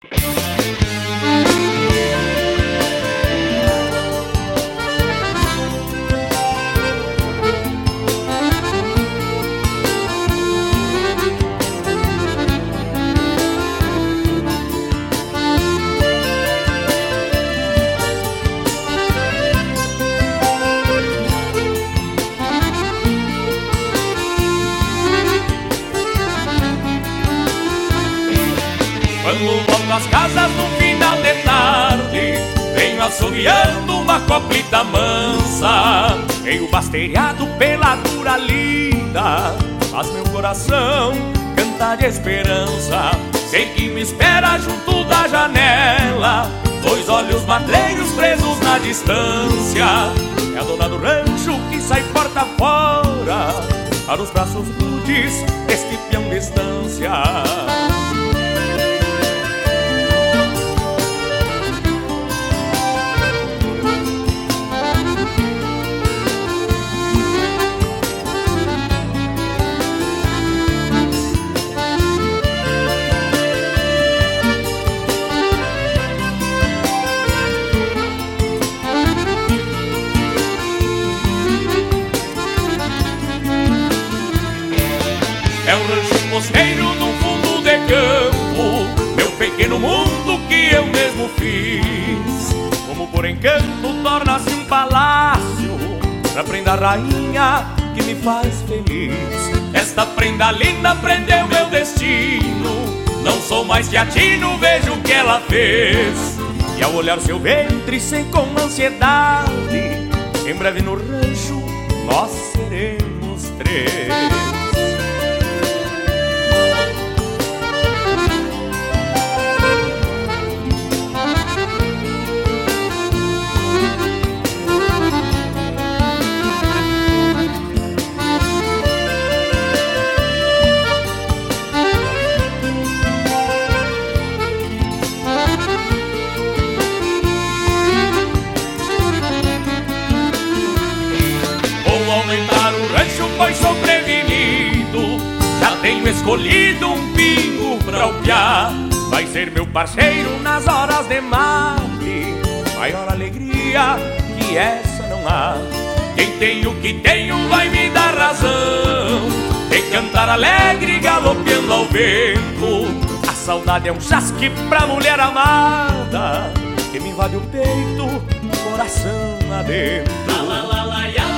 Quando volto às casas no final de tarde, venho assoviando uma coplita mansa. Meio basteriado pela dura lida, faz meu coração cantar de esperança. Sei que me espera junto da janela, dois olhos madreiros presos na distância. É a dona do rancho que sai porta fora, para os braços rudes deste peão de estância. É um rancho costeiro no fundo de campo, meu pequeno mundo que eu mesmo fiz. Como por encanto torna-se um palácio pra prenda rainha que me faz feliz. Esta prenda linda prendeu meu destino, não sou mais teatino, vejo o que ela fez. E ao olhar seu ventre sei com ansiedade, em breve no rancho nós seremos três. Aumentar o rancho pois sou prevenido, já tenho escolhido um pingo pra o piá. Vai ser meu parceiro nas horas de mate, maior alegria que essa não há. Quem tem o que tenho vai me dar razão, de cantar alegre galopeando ao vento. A saudade é um chasque pra mulher amada, que me invade o peito, coração adentro. La la la la,